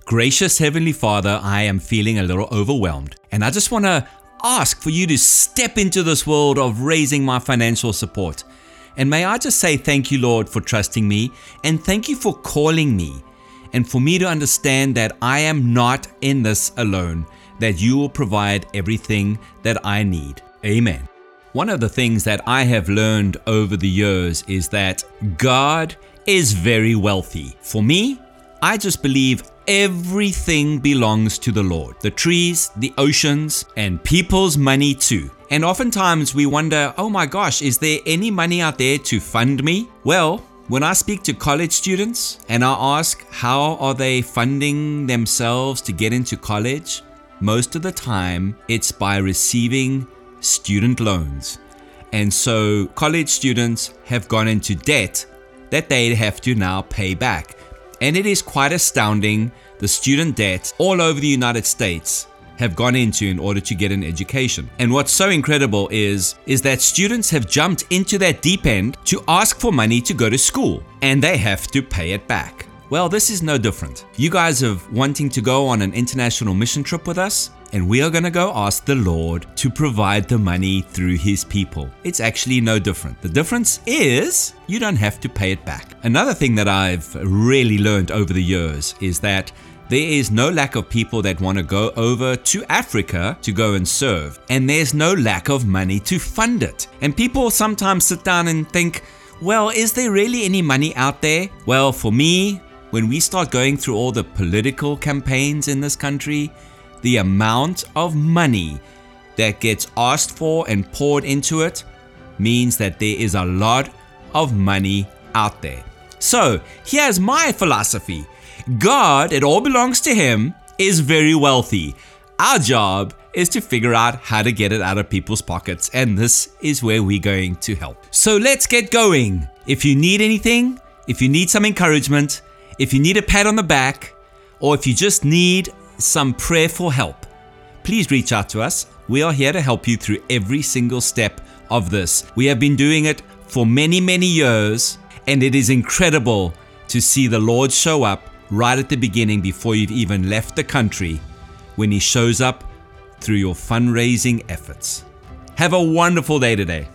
Gracious Heavenly Father, I am feeling a little overwhelmed, and I just want to ask for you to step into this world of raising my financial support. And may I just say thank you, Lord, for trusting me, and thank you for calling me, and for me to understand that I am not in this alone, that you will provide everything that I need. Amen. One of the things that I have learned over the years is that God is very wealthy. For me, I just believe everything belongs to the Lord. The trees, the oceans, and people's money too. And oftentimes we wonder, oh my gosh, is there any money out there to fund me? Well, when I speak to college students and I ask how are they funding themselves to get into college, most of the time it's by receiving student loans. And so college students have gone into debt that they have to now pay back. And it is quite astounding the student debt all over the United States have gone into in order to get an education. And what's so incredible is that students have jumped into that deep end to ask for money to go to school, and they have to pay it back. Well, this is no different. You guys are wanting to go on an international mission trip with us, and we are going to go ask the Lord to provide the money through His people. It's actually no different. The difference is you don't have to pay it back. Another thing that I've really learned over the years is that there is no lack of people that want to go over to Africa to go and serve, and there's no lack of money to fund it. And people sometimes sit down and think, well, is there really any money out there? Well, for me, when we start going through all the political campaigns in this country, the amount of money that gets asked for and poured into it means that there is a lot of money out there. So here's my philosophy. God, it all belongs to Him, is very wealthy. Our job is to figure out how to get it out of people's pockets, and this is where we're going to help. So let's get going. If you need anything, if you need some encouragement, if you need a pat on the back, or if you just need some prayerful help, please reach out to us. We are here to help you through every single step of this. We have been doing it for many, many years, and it is incredible to see the Lord show up right at the beginning before you've even left the country, when He shows up through your fundraising efforts. Have a wonderful day today.